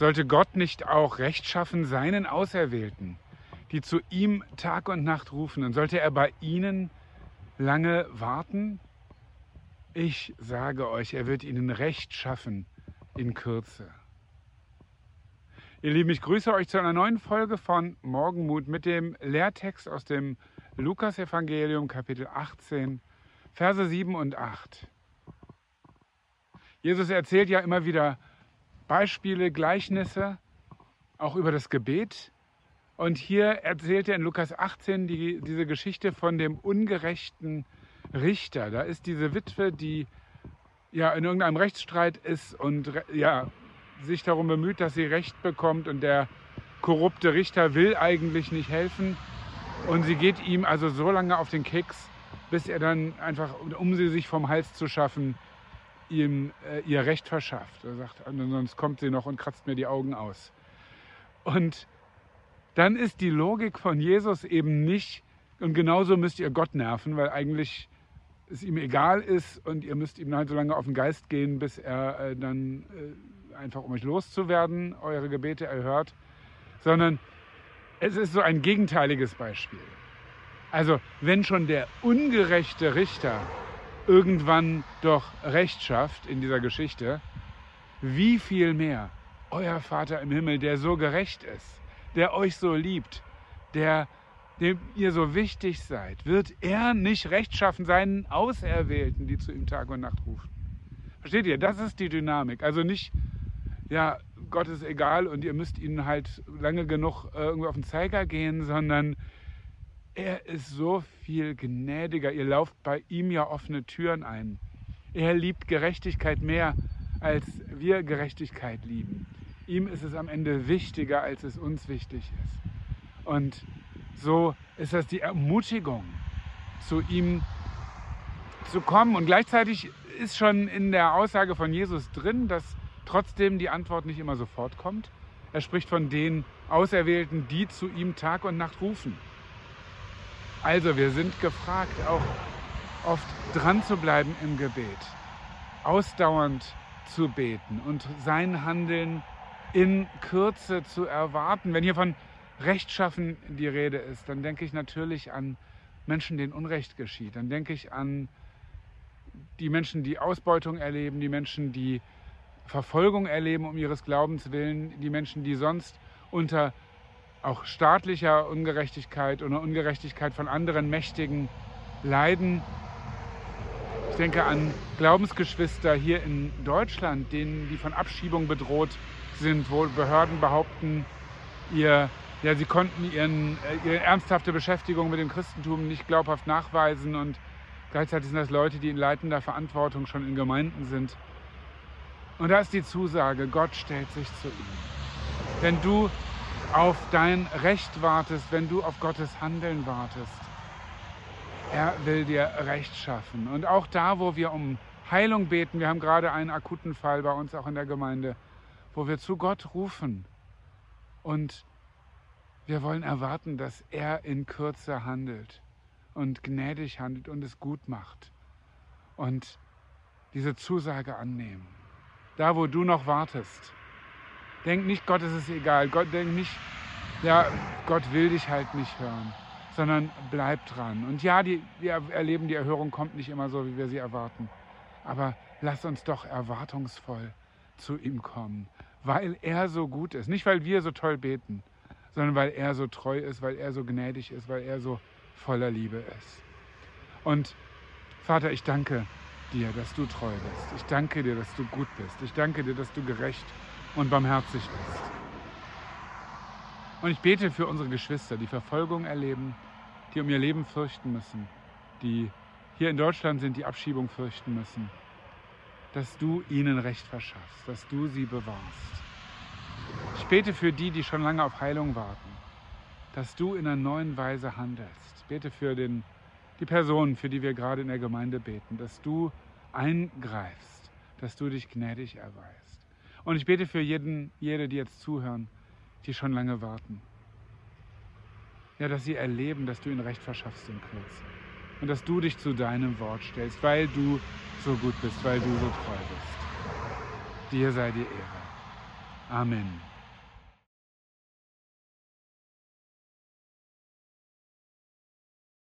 Sollte Gott nicht auch rechtschaffen seinen Auserwählten, die zu ihm Tag und Nacht rufen, und sollte er bei ihnen lange warten? Ich sage euch, er wird ihnen Recht schaffen in Kürze. Ihr Lieben, ich grüße euch zu einer neuen Folge von Morgenmut mit dem Lehrtext aus dem Lukas-Evangelium, Kapitel 18, Verse 7 und 8. Jesus erzählt ja immer wieder Beispiele, Gleichnisse, auch über das Gebet. Und hier erzählt er in Lukas 18 diese Geschichte von dem ungerechten Richter. Da ist diese Witwe, die ja in irgendeinem Rechtsstreit ist und ja, sich darum bemüht, dass sie Recht bekommt, und der korrupte Richter will eigentlich nicht helfen. Und sie geht ihm also so lange auf den Keks, bis er dann einfach, um sie sich vom Hals zu schaffen, ihm ihr Recht verschafft. Er sagt, sonst kommt sie noch und kratzt mir die Augen aus. Und dann ist die Logik von Jesus eben nicht, und genauso müsst ihr Gott nerven, weil eigentlich es ihm egal ist und ihr müsst ihm halt so lange auf den Geist gehen, bis er dann einfach, um euch loszuwerden, eure Gebete erhört, sondern es ist so ein gegenteiliges Beispiel. Also wenn schon der ungerechte Richter irgendwann doch Recht schafft in dieser Geschichte, wie viel mehr euer Vater im Himmel, der so gerecht ist, der euch so liebt, dem ihr so wichtig seid, wird er nicht Recht schaffen seinen Auserwählten, die zu ihm Tag und Nacht rufen. Versteht ihr? Das ist die Dynamik. Also nicht, ja, Gott ist egal und ihr müsst ihn halt lange genug irgendwie auf den Zeiger gehen, sondern er ist so viel gnädiger. Ihr lauft bei ihm ja offene Türen ein. Er liebt Gerechtigkeit mehr, als wir Gerechtigkeit lieben. Ihm ist es am Ende wichtiger, als es uns wichtig ist. Und so ist das die Ermutigung, zu ihm zu kommen. Und gleichzeitig ist schon in der Aussage von Jesus drin, dass trotzdem die Antwort nicht immer sofort kommt. Er spricht von den Auserwählten, die zu ihm Tag und Nacht rufen. Also wir sind gefragt, auch oft dran zu bleiben im Gebet, ausdauernd zu beten und sein Handeln in Kürze zu erwarten. Wenn hier von Rechtschaffen die Rede ist, dann denke ich natürlich an Menschen, denen Unrecht geschieht. Dann denke ich an die Menschen, die Ausbeutung erleben, die Menschen, die Verfolgung erleben um ihres Glaubens willen, die Menschen, die sonst unter auch staatlicher Ungerechtigkeit oder Ungerechtigkeit von anderen Mächtigen leiden. Ich denke an Glaubensgeschwister hier in Deutschland, die von Abschiebung bedroht sind, wo Behörden behaupten, sie konnten ihre ernsthafte Beschäftigung mit dem Christentum nicht glaubhaft nachweisen, und gleichzeitig sind das Leute, die in leitender Verantwortung schon in Gemeinden sind. Und da ist die Zusage, Gott stellt sich zu ihnen. Wenn du auf dein Recht wartest, wenn du auf Gottes Handeln wartest, er will dir Recht schaffen. Und auch da, wo wir um Heilung beten, wir haben gerade einen akuten Fall bei uns auch in der Gemeinde, wo wir zu Gott rufen und wir wollen erwarten, dass er in Kürze handelt und gnädig handelt und es gut macht, und diese Zusage annehmen. Da, wo du noch wartest, denk nicht, Gott ist es egal. Denk nicht, ja, Gott will dich halt nicht hören, sondern bleib dran. Und ja, wir erleben, die Erhörung kommt nicht immer so, wie wir sie erwarten. Aber lass uns doch erwartungsvoll zu ihm kommen, weil er so gut ist. Nicht, weil wir so toll beten, sondern weil er so treu ist, weil er so gnädig ist, weil er so voller Liebe ist. Und Vater, ich danke dir, dass du treu bist. Ich danke dir, dass du gut bist. Ich danke dir, dass du gerecht und barmherzig bist. Und ich bete für unsere Geschwister, die Verfolgung erleben, die um ihr Leben fürchten müssen, die hier in Deutschland sind, die Abschiebung fürchten müssen, dass du ihnen Recht verschaffst, dass du sie bewahrst. Ich bete für die, die schon lange auf Heilung warten, dass du in einer neuen Weise handelst. Ich bete für die Personen, für die wir gerade in der Gemeinde beten, dass du eingreifst, dass du dich gnädig erweist. Und ich bete für jede, die jetzt zuhören, die schon lange warten. Ja, dass sie erleben, dass du ihnen Recht verschaffst in Kürze. Und dass du dich zu deinem Wort stellst, weil du so gut bist, weil du so treu bist. Dir sei die Ehre. Amen.